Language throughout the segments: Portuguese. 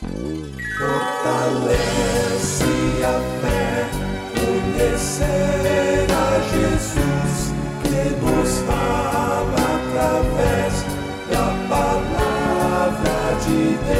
Fortalece a fé, conhecer a Jesus, que nos fala através da palavra de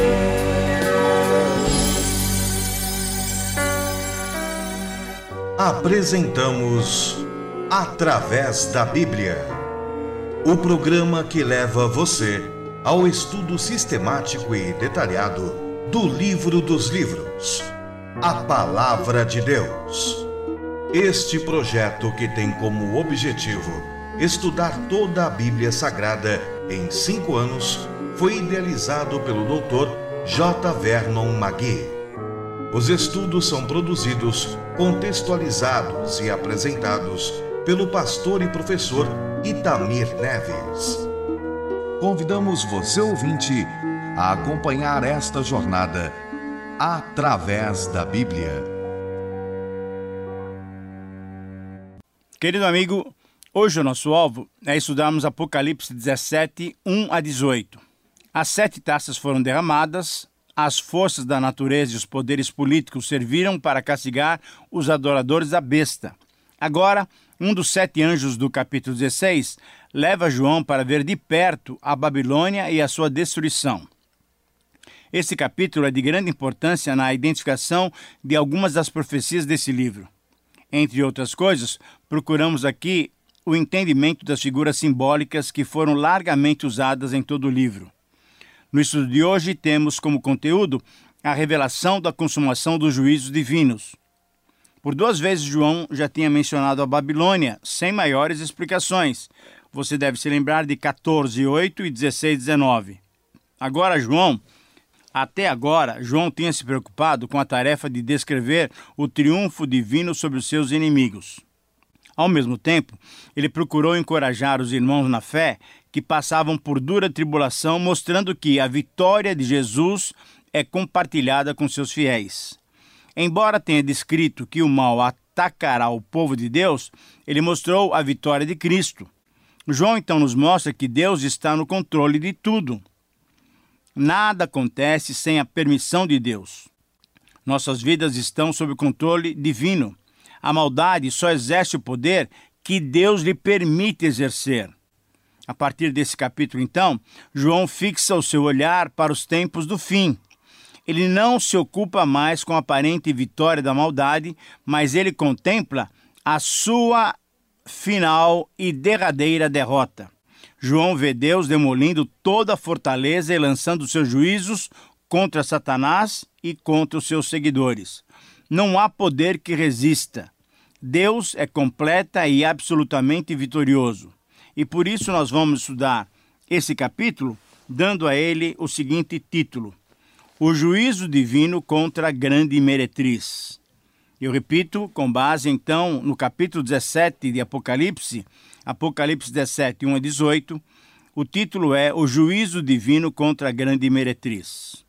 Deus. Apresentamos Através da Bíblia, o programa que leva você ao estudo sistemático e detalhado do livro dos livros, a Palavra de Deus. Este projeto, que tem como objetivo estudar toda a Bíblia Sagrada em 5 anos, foi idealizado pelo Dr. J. Vernon Magui. Os estudos são produzidos, contextualizados e apresentados pelo pastor e professor Itamir Neves. Convidamos você, ouvinte, a acompanhar esta jornada através da Bíblia. Querido amigo, hoje o nosso alvo é estudarmos Apocalipse 17, 1 a 18. As 7 taças foram derramadas, as forças da natureza e os poderes políticos serviram para castigar os adoradores da besta. Agora, um dos 7 anjos do capítulo 16 leva João para ver de perto a Babilônia e a sua destruição. Esse capítulo é de grande importância na identificação de algumas das profecias desse livro. Entre outras coisas, procuramos aqui o entendimento das figuras simbólicas que foram largamente usadas em todo o livro. No estudo de hoje, temos como conteúdo a revelação da consumação dos juízos divinos. Por 2 vezes, João já tinha mencionado a Babilônia, sem maiores explicações. Você deve se lembrar de 14:8 e 16:19. Até agora, João tinha se preocupado com a tarefa de descrever o triunfo divino sobre os seus inimigos. Ao mesmo tempo, ele procurou encorajar os irmãos na fé que passavam por dura tribulação, mostrando que a vitória de Jesus é compartilhada com seus fiéis. Embora tenha descrito que o mal atacará o povo de Deus, ele mostrou a vitória de Cristo. João então nos mostra que Deus está no controle de tudo. Nada acontece sem a permissão de Deus. Nossas vidas estão sob o controle divino. A maldade só exerce o poder que Deus lhe permite exercer. A partir desse capítulo, então, João fixa o seu olhar para os tempos do fim. Ele não se ocupa mais com a aparente vitória da maldade, mas ele contempla a sua final e derradeira derrota. João vê Deus demolindo toda a fortaleza e lançando seus juízos contra Satanás e contra os seus seguidores. Não há poder que resista. Deus é completa e absolutamente vitorioso. E por isso nós vamos estudar esse capítulo, dando a ele o seguinte título: O juízo divino contra a grande meretriz. Eu repito, com base então no capítulo 17 de Apocalipse, Apocalipse 17, 1 a 18, o título é O juízo divino contra a grande meretriz.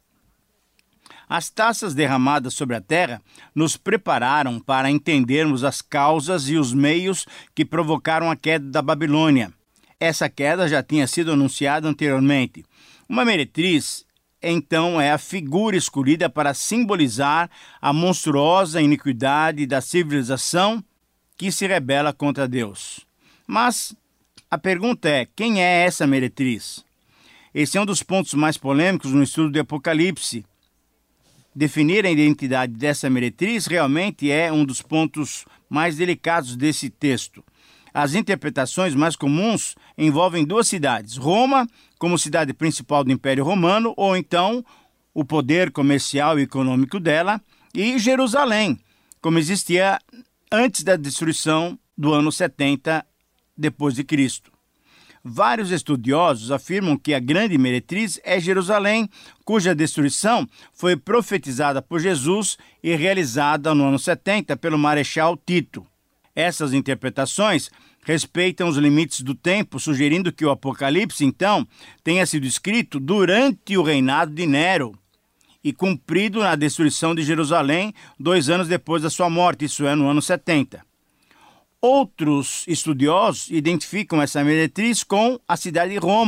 As taças derramadas sobre a terra nos prepararam para entendermos as causas e os meios que provocaram a queda da Babilônia. Essa queda já tinha sido anunciada anteriormente. Uma meretriz, então, é a figura escolhida para simbolizar a monstruosa iniquidade da civilização que se rebela contra Deus. Mas a pergunta é, quem é essa meretriz? Esse é um dos pontos mais polêmicos no estudo do Apocalipse. Definir a identidade dessa meretriz realmente é um dos pontos mais delicados desse texto. As interpretações mais comuns envolvem 2 cidades: Roma, como cidade principal do Império Romano, ou então o poder comercial e econômico dela, e Jerusalém, como existia antes da destruição do ano 70 depois de Cristo. Vários estudiosos afirmam que a grande meretriz é Jerusalém, cuja destruição foi profetizada por Jesus e realizada no ano 70 pelo Marechal Tito. Essas interpretações respeitam os limites do tempo, sugerindo que o Apocalipse, então, tenha sido escrito durante o reinado de Nero e cumprido na destruição de Jerusalém 2 anos depois da sua morte, isso é, no ano 70. Outros estudiosos identificam essa meretriz com a cidade de Roma,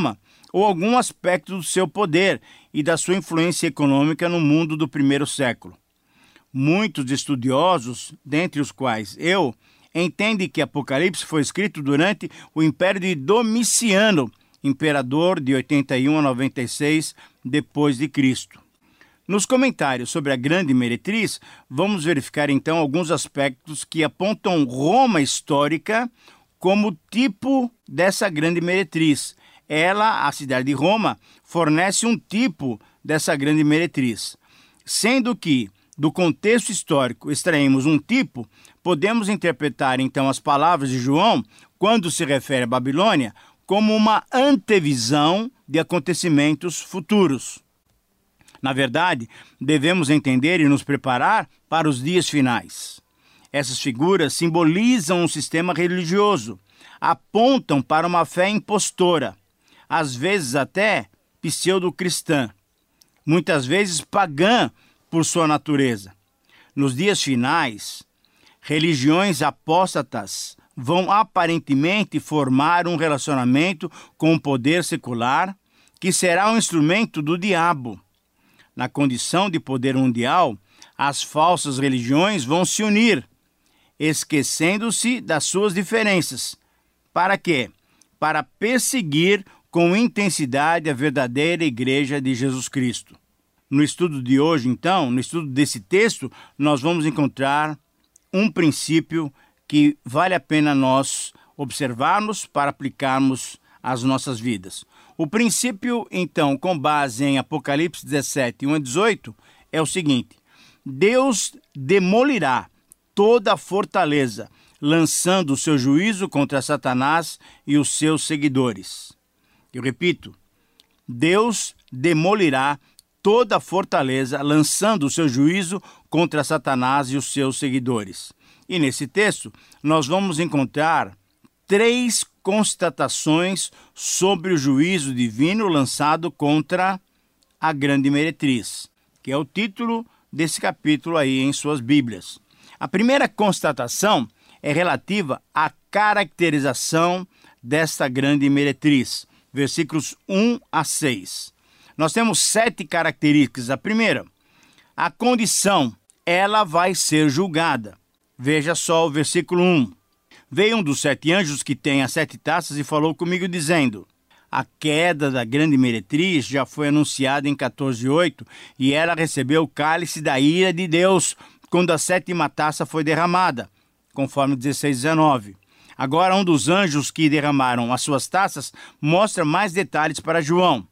ou algum aspecto do seu poder e da sua influência econômica no mundo do primeiro século. Muitos estudiosos, dentre os quais eu, entendem que Apocalipse foi escrito durante o Império de Domiciano, imperador de 81 a 96 depois de Cristo. Nos comentários sobre a grande meretriz, vamos verificar então alguns aspectos que apontam Roma histórica como tipo dessa grande meretriz. Ela, a cidade de Roma, fornece um tipo dessa grande meretriz. Sendo que, do contexto histórico, extraímos um tipo, podemos interpretar então as palavras de João, quando se refere à Babilônia, como uma antevisão de acontecimentos futuros. Na verdade, devemos entender e nos preparar para os dias finais. Essas figuras simbolizam um sistema religioso, apontam para uma fé impostora, às vezes até pseudo-cristã, muitas vezes pagã por sua natureza. Nos dias finais, religiões apóstatas vão aparentemente formar um relacionamento com o poder secular, que será um instrumento do diabo. Na condição de poder mundial, as falsas religiões vão se unir, esquecendo-se das suas diferenças. Para quê? Para perseguir com intensidade a verdadeira Igreja de Jesus Cristo. No estudo de hoje, então, no estudo desse texto, nós vamos encontrar um princípio que vale a pena nós observarmos para aplicarmos às nossas vidas. O princípio, então, com base em Apocalipse 17, 1 a 18, é o seguinte: Deus demolirá toda a fortaleza, lançando o seu juízo contra Satanás e os seus seguidores. Eu repito, Deus demolirá toda a fortaleza, lançando o seu juízo contra Satanás e os seus seguidores. E nesse texto, nós vamos encontrar 3 constatações sobre o juízo divino lançado contra a grande meretriz, que é o título desse capítulo aí em suas Bíblias. A primeira constatação é relativa à caracterização desta grande meretriz, versículos 1 a 6. Nós temos 7 características. A primeira, a condição, ela vai ser julgada. Veja só o versículo 1. Veio um dos 7 anjos que tem as 7 taças e falou comigo dizendo: a queda da grande meretriz já foi anunciada em 14:8 e ela recebeu o cálice da ira de Deus quando a 7ª taça foi derramada, conforme 16:19. Agora um dos anjos que derramaram as suas taças mostra mais detalhes para João.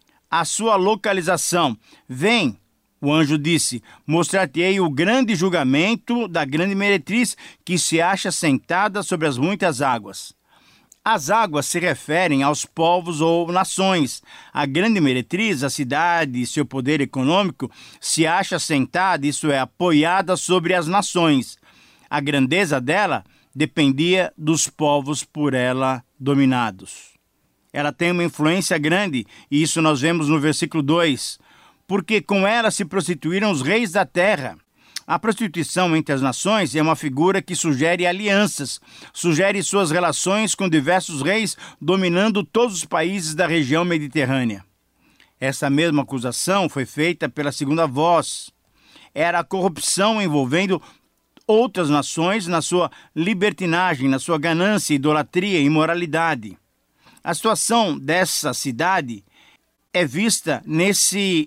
A sua localização. Vem, o anjo disse, mostrar-te-ei o grande julgamento da grande meretriz que se acha sentada sobre as muitas águas. As águas se referem aos povos ou nações. A grande meretriz, a cidade e seu poder econômico, se acha sentada, isso é, apoiada sobre as nações. A grandeza dela dependia dos povos por ela dominados. Ela tem uma influência grande, e isso nós vemos no versículo 2. Porque com ela se prostituíram os reis da terra. A prostituição entre as nações é uma figura que sugere alianças, sugere suas relações com diversos reis dominando todos os países da região mediterrânea. Essa mesma acusação foi feita pela segunda voz. Era a corrupção envolvendo outras nações na sua libertinagem, na sua ganância, idolatria e imoralidade. A situação dessa cidade é vista nesse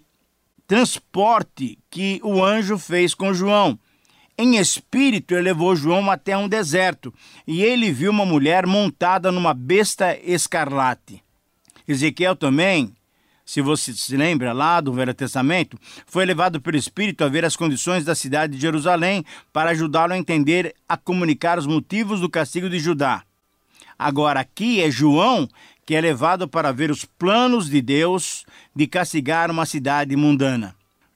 transporte que o anjo fez com João. Em espírito, ele levou João até um deserto, e ele viu uma mulher montada numa besta escarlate. Ezequiel também, se você se lembra lá do Velho Testamento, foi levado pelo Espírito a ver as condições da cidade de Jerusalém para ajudá-lo a entender, a comunicar os motivos do castigo de Judá. Agora aqui é João que é levado para ver os planos de Deus de castigar uma cidade mundana.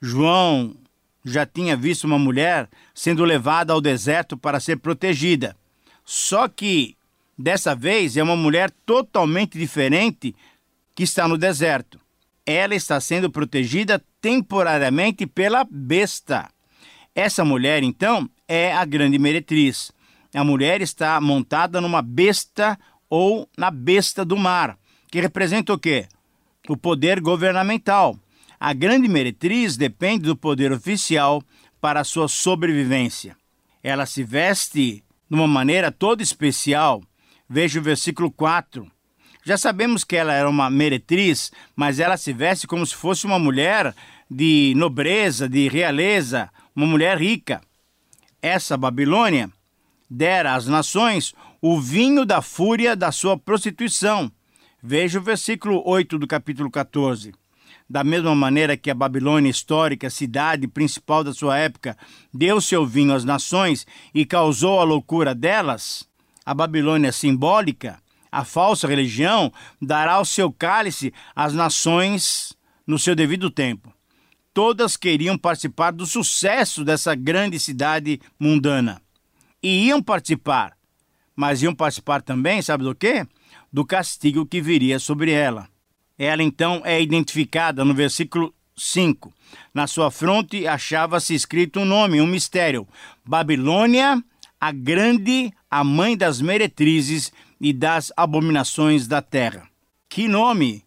João já tinha visto uma mulher sendo levada ao deserto para ser protegida. Só que, dessa vez, é uma mulher totalmente diferente que está no deserto. Ela está sendo protegida temporariamente pela besta. Essa mulher, então, é a grande meretriz. A mulher está montada numa besta ou na besta do mar, que representa o quê? o poder governamental. A grande meretriz depende do poder oficial para a sua sobrevivência. Ela se veste de uma maneira toda especial. Veja o versículo 4. Já sabemos que ela era uma meretriz, mas ela se veste como se fosse uma mulher de nobreza, de realeza, uma mulher rica. Essa Babilônia dera às nações o vinho da fúria da sua prostituição. Veja o versículo 8 do capítulo 14. Da mesma maneira que a Babilônia histórica, cidade principal da sua época, deu seu vinho às nações e causou a loucura delas, a Babilônia simbólica, a falsa religião, dará o seu cálice às nações no seu devido tempo. Todas queriam participar do sucesso dessa grande cidade mundana. E iam participar, mas iam participar também, sabe do quê? Do castigo que viria sobre ela. Ela então é identificada no versículo 5. Na sua fronte achava-se escrito um nome, um mistério. Babilônia, a grande, a mãe das meretrizes e das abominações da terra. Que nome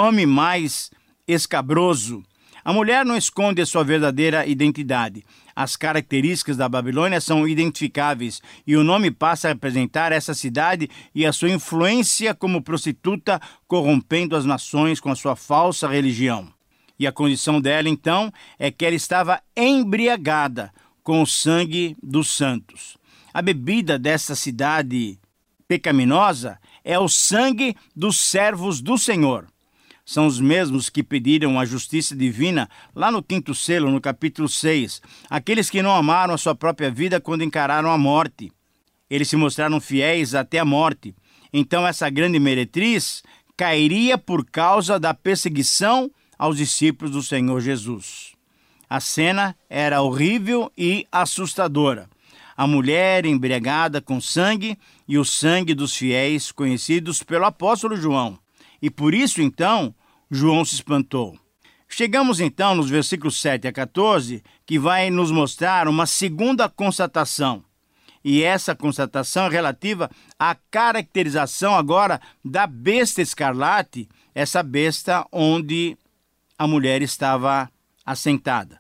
mais escabroso! A mulher não esconde a sua verdadeira identidade. As características da Babilônia são identificáveis e o nome passa a representar essa cidade e a sua influência como prostituta, corrompendo as nações com a sua falsa religião. E a condição dela, então, é que ela estava embriagada com o sangue dos santos. A bebida dessa cidade pecaminosa é o sangue dos servos do Senhor. São os mesmos que pediram a justiça divina lá no 5º selo, no capítulo 6. Aqueles que não amaram a sua própria vida quando encararam a morte. Eles se mostraram fiéis até a morte. Então essa grande meretriz cairia por causa da perseguição aos discípulos do Senhor Jesus. A cena era horrível e assustadora. A mulher embriagada com sangue e o sangue dos fiéis conhecidos pelo apóstolo João. E por isso, então, João se espantou. Chegamos, então, nos versículos 7 a 14, que vai nos mostrar uma segunda constatação. E essa constatação é relativa à caracterização agora da besta escarlate, essa besta onde a mulher estava assentada.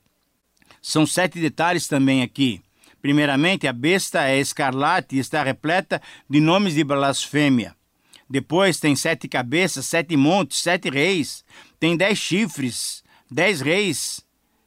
São 7 detalhes também aqui. Primeiramente, a besta é escarlate e está repleta de nomes de blasfêmia. Depois tem 7 cabeças, 7 montes, 7 reis. Tem 10 chifres, 10 reis.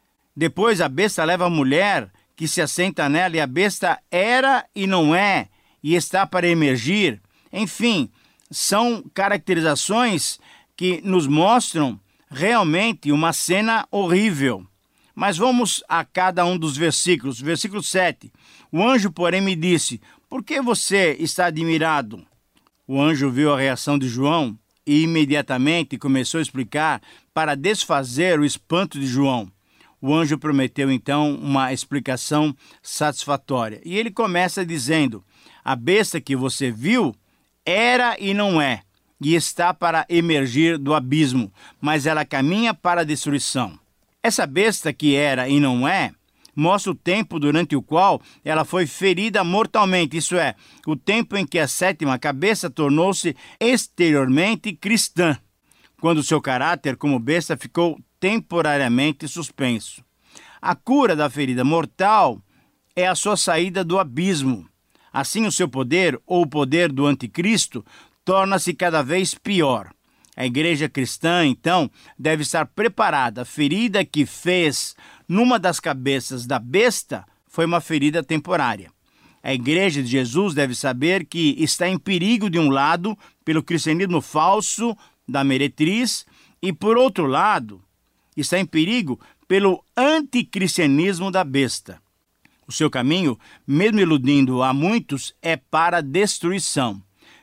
Depois a besta leva a mulher que se assenta nela e a besta era e não é e está para emergir. Enfim, são caracterizações que nos mostram realmente uma cena horrível. Mas vamos a cada um dos versículos. Versículo 7. O anjo, porém, me disse: por que você está admirado? O anjo viu a reação de João e imediatamente começou a explicar para desfazer o espanto de João. O anjo prometeu então uma explicação satisfatória. E ele começa dizendo: a besta que você viu era e não é, e está para emergir do abismo, mas ela caminha para a destruição. Essa besta que era e não é, mostra o tempo durante o qual ela foi ferida mortalmente, isso é, o tempo em que a 7ª cabeça tornou-se exteriormente cristã, quando seu caráter como besta ficou temporariamente suspenso. A cura da ferida mortal é a sua saída do abismo. Assim, o seu poder, ou o poder do anticristo, torna-se cada vez pior. A igreja cristã, então, deve estar preparada. A ferida que fez numa das cabeças da besta foi uma ferida temporária. A igreja de Jesus deve saber que está em perigo de um lado pelo cristianismo falso da meretriz e, por outro lado, está em perigo pelo anticristianismo da besta. O seu caminho, mesmo iludindo a muitos, é para a destruição.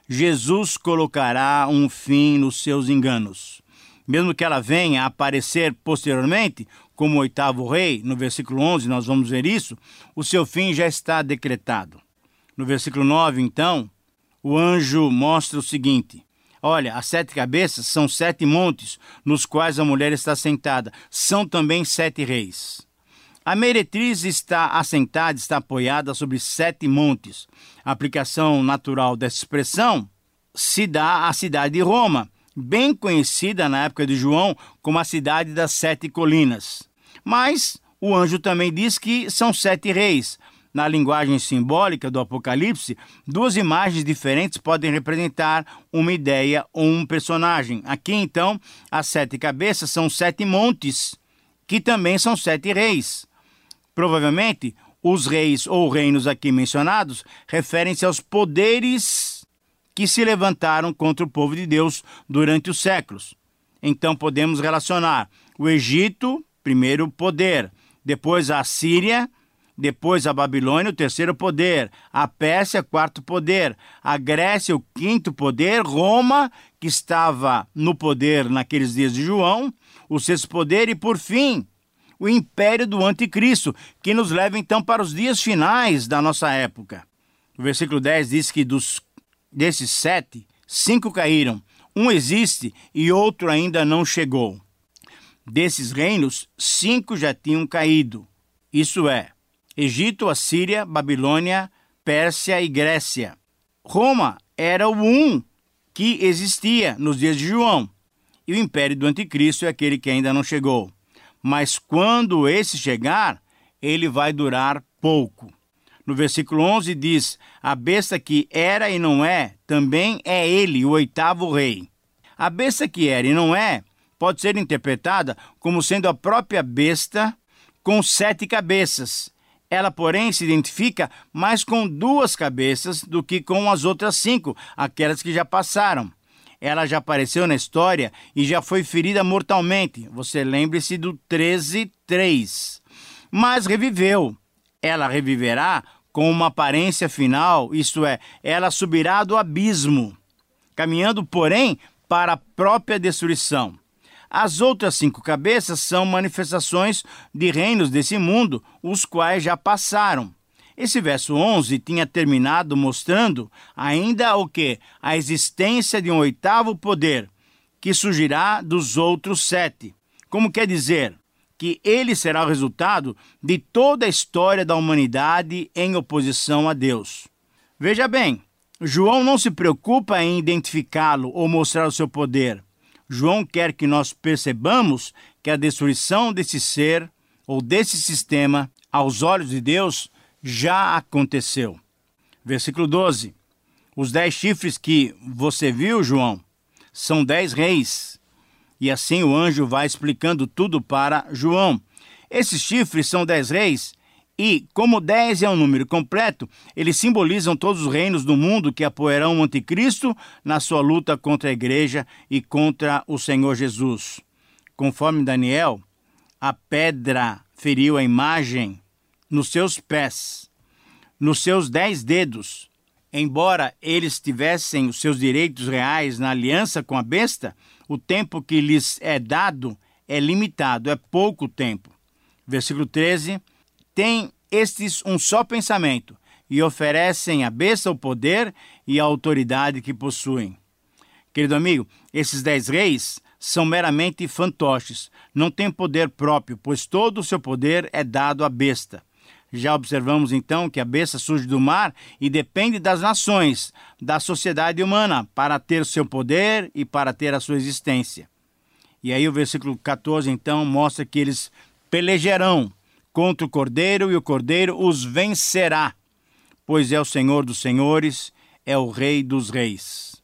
Jesus colocará um fim nos seus enganos. Mesmo que ela venha a aparecer posteriormente, como o 8º rei, no versículo 11, nós vamos ver isso, o seu fim já está decretado. No versículo 9, então, o anjo mostra o seguinte: olha, as 7 cabeças são 7 montes nos quais a mulher está sentada. São também 7 reis. A meretriz está assentada, está apoiada sobre 7 montes. A aplicação natural dessa expressão se dá à cidade de Roma, bem conhecida na época de João como a cidade das 7 colinas. Mas o anjo também diz que são 7 reis. Na linguagem simbólica do Apocalipse, 2 imagens diferentes podem representar uma ideia ou um personagem. Aqui, então, as 7 cabeças são 7 montes, que também são 7 reis. Provavelmente, os reis ou reinos aqui mencionados referem-se aos poderes que se levantaram contra o povo de Deus durante os séculos. Então, podemos relacionar o Egito, primeiro poder, depois a Síria, depois a Babilônia, o terceiro poder, a Pérsia, quarto poder, a Grécia, o quinto poder, Roma, que estava no poder naqueles dias de João, o sexto poder e, por fim, o império do anticristo, que nos leva então para os dias finais da nossa época. O versículo 10 diz que desses 7, 5 caíram, um existe e outro ainda não chegou. Desses reinos, 5 já tinham caído, isso é, Egito, Assíria, Babilônia, Pérsia e Grécia. Roma era o um que existia nos dias de João, e o império do anticristo é aquele que ainda não chegou. Mas quando esse chegar, ele vai durar pouco. No versículo 11 diz, a besta que era e não é, também é ele, o 8º rei. A besta que era e não é, pode ser interpretada como sendo a própria besta com 7 cabeças. Ela, porém, se identifica mais com 2 cabeças do que com as outras 5, aquelas que já passaram. Ela já apareceu na história e já foi ferida mortalmente. Você lembre-se do 13:3. Mas reviveu. Ela reviverá com uma aparência final, isto é, ela subirá do abismo, caminhando, porém, para a própria destruição. As outras 5 cabeças são manifestações de reinos desse mundo, os quais já passaram. Esse verso 11 tinha terminado mostrando ainda o quê? A existência de um 8º poder, que surgirá dos outros 7. Como quer dizer? Que ele será o resultado de toda a história da humanidade em oposição a Deus. Veja bem, João não se preocupa em identificá-lo ou mostrar o seu poder. João quer que nós percebamos que a destruição desse ser ou desse sistema, aos olhos de Deus, já aconteceu. Versículo 12. Os 10 chifres que você viu, João, são 10 reis. E assim o anjo vai explicando tudo para João. Esses chifres são 10 reis e, como 10 é um número completo, eles simbolizam todos os reinos do mundo que apoiarão o anticristo na sua luta contra a igreja e contra o Senhor Jesus. Conforme Daniel, a pedra feriu a imagem nos seus pés, nos seus 10 dedos. Embora eles tivessem os seus direitos reais na aliança com a besta, o tempo que lhes é dado é limitado, é pouco tempo. Versículo 13, tem estes um só pensamento e oferecem à besta o poder e a autoridade que possuem. Querido amigo, esses 10 reis são meramente fantoches, não têm poder próprio, pois todo o seu poder é dado à besta. Já observamos então que a besta surge do mar e depende das nações, da sociedade humana, para ter o seu poder e para ter a sua existência. E aí o versículo 14 então mostra que eles pelejarão contra o Cordeiro e o Cordeiro os vencerá, pois é o Senhor dos senhores, é o Rei dos reis.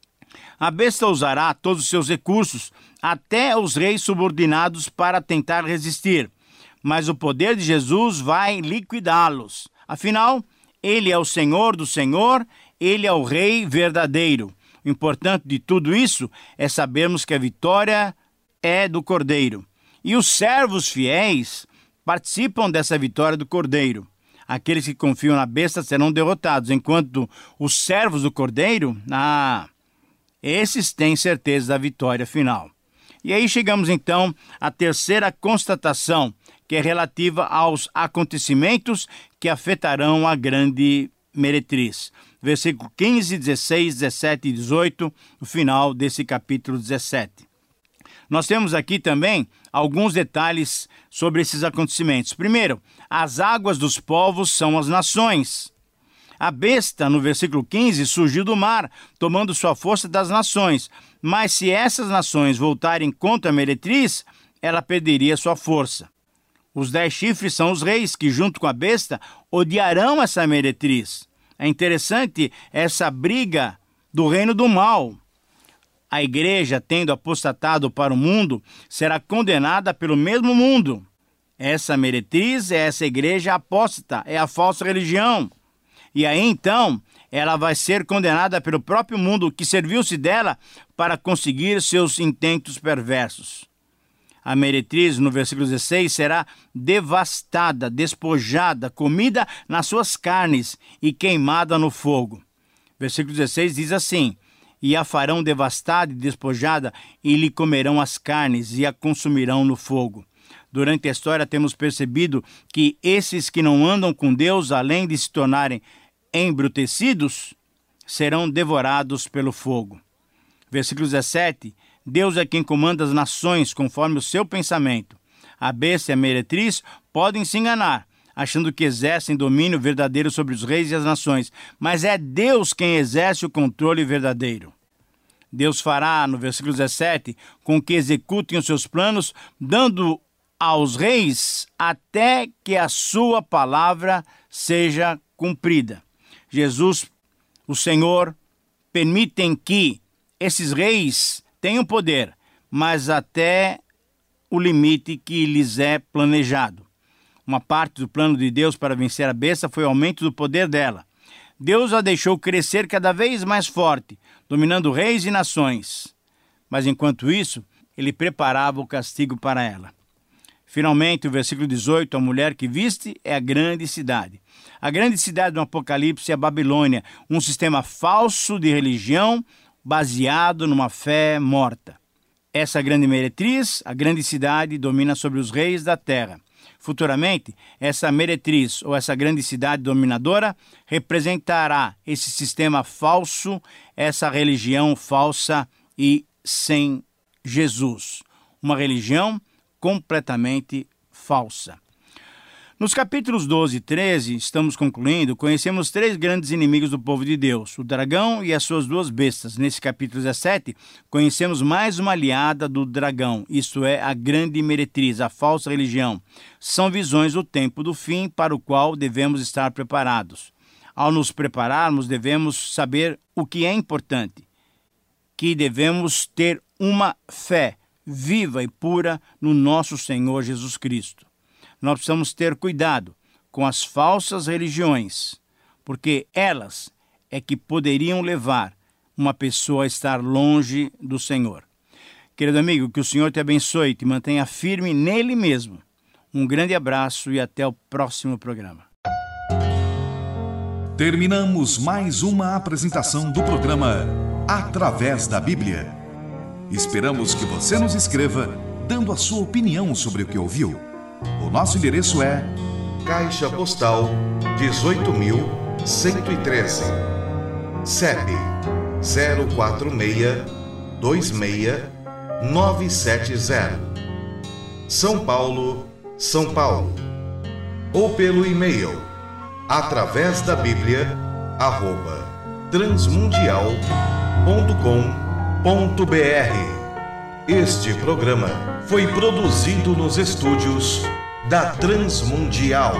A besta usará todos os seus recursos, até os reis subordinados, para tentar resistir. Mas o poder de Jesus vai liquidá-los. Afinal, ele é o Senhor do Senhor, ele é o Rei verdadeiro. O importante de tudo isso é sabermos que a vitória é do Cordeiro. E os servos fiéis participam dessa vitória do Cordeiro. Aqueles que confiam na besta serão derrotados, enquanto os servos do Cordeiro, esses têm certeza da vitória final. E aí chegamos então à terceira constatação, que é relativa aos acontecimentos que afetarão a grande meretriz. Versículo 15, 16, 17 e 18, o final desse capítulo 17. Nós temos aqui também alguns detalhes sobre esses acontecimentos. Primeiro, as águas dos povos são as nações. A besta, no versículo 15, surgiu do mar, tomando sua força das nações. Mas se essas nações voltarem contra a meretriz, ela perderia sua força. Os 10 chifres são os reis que, junto com a besta, odiarão essa meretriz. É interessante essa briga do reino do mal. A igreja, tendo apostatado para o mundo, será condenada pelo mesmo mundo. Essa meretriz é essa igreja apóstata, é a falsa religião. E aí, então, ela vai ser condenada pelo próprio mundo que serviu-se dela para conseguir seus intentos perversos. A meretriz, no versículo 16, será devastada, despojada, comida nas suas carnes e queimada no fogo. Versículo 16 diz assim: e a farão devastada e despojada, e lhe comerão as carnes e a consumirão no fogo. Durante a história temos percebido que esses que não andam com Deus, além de se tornarem embrutecidos, serão devorados pelo fogo. Versículo 17, Deus é quem comanda as nações conforme o seu pensamento. A besta e a meretriz podem se enganar, achando que exercem domínio verdadeiro sobre os reis e as nações, mas é Deus quem exerce o controle verdadeiro. Deus fará, no versículo 17, com que executem os seus planos, dando aos reis até que a sua palavra seja cumprida. Jesus, o Senhor, permitem que esses reis tenham poder, mas até o limite que lhes é planejado. Uma parte do plano de Deus para vencer a besta foi o aumento do poder dela. Deus a deixou crescer cada vez mais forte, dominando reis e nações. Mas enquanto isso, ele preparava o castigo para ela. Finalmente, o versículo 18, a mulher que viste é a grande cidade. A grande cidade do Apocalipse é a Babilônia, um sistema falso de religião baseado numa fé morta. Essa grande meretriz, a grande cidade, domina sobre os reis da terra. Futuramente, essa meretriz ou essa grande cidade dominadora representará esse sistema falso, essa religião falsa e sem Jesus. Uma religião completamente falsa. Nos capítulos 12 e 13, estamos concluindo, conhecemos 3 grandes inimigos do povo de Deus, o dragão e as suas 2 bestas. Nesse capítulo 17, conhecemos mais uma aliada do dragão, isto é, a grande meretriz, a falsa religião. São visões do tempo do fim para o qual devemos estar preparados. Ao nos prepararmos, devemos saber o que é importante, que devemos ter uma fé viva e pura no nosso Senhor Jesus Cristo. Nós precisamos ter cuidado com as falsas religiões, porque elas é que poderiam levar uma pessoa a estar longe do Senhor. Querido amigo, que o Senhor te abençoe e te mantenha firme nele mesmo. Um grande abraço e até o próximo programa. Terminamos mais uma apresentação do programa Através da Bíblia. Esperamos que você nos escreva dando a sua opinião sobre o que ouviu. O nosso endereço é Caixa Postal 18.113, CEP 04626-970, São Paulo, São Paulo. Ou pelo e-mail atravesdabiblia@transmundial.com.br. Este programa foi produzido nos estúdios da Transmundial.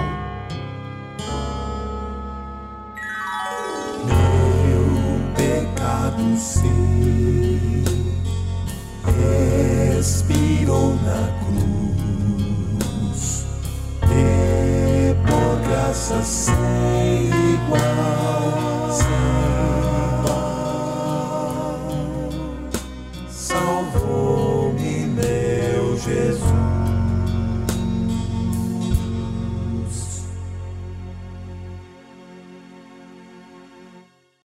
Meu pecado sim expirou na cruz, e por graça sem igual, salvou-me meu Jesus.